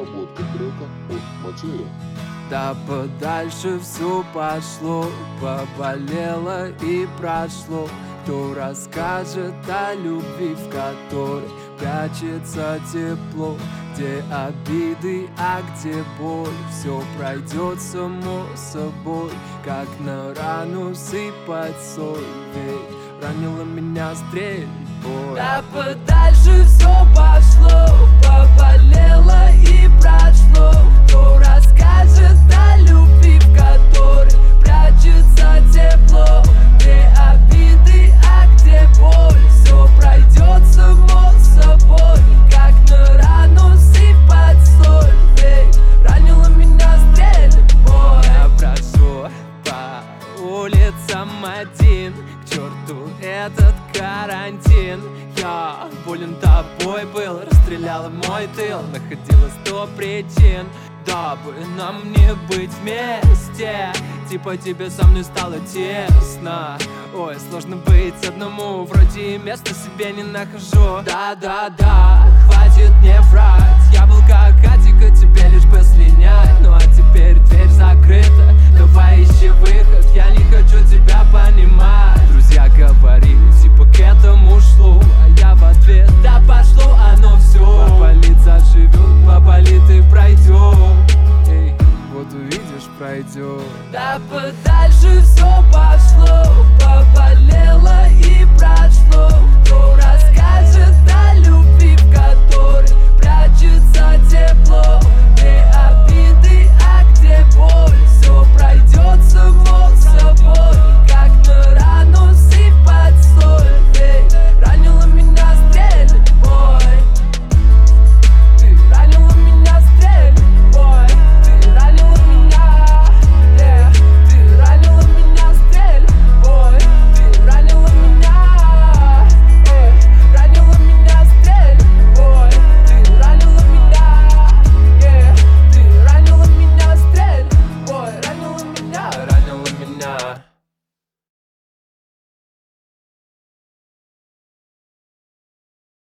Разработка трека от Материя. Да подальше все пошло, поболело и прошло. Кто расскажет о любви, в которой прячется тепло? Где обиды, а где боль? Все пройдет само собой, как на рану сыпать соль. Ведь ранила меня стрельбой. Да подальше все пошло, поболело и прошло. Кто расскажет о любви, в которой прячется тепло? Где обиды, а где боль? Все пройдет само собой, как на рану сыпать соль. Ведь ранила меня стрельбой. Я прошу по улицам один, к черту этот карантин. Я болен тобой был, расстреляла мой тыл. Находила 100 причин, дабы нам не быть вместе. Типа тебе со мной стало тесно. Ой, сложно быть одному, вроде места себе не нахожу. Да-да-да, хватит не врать. Я был как Атика, тебе лишь бы слинять. Ну а теперь дверь закрыта, давай ищи выход. Я не хочу тебя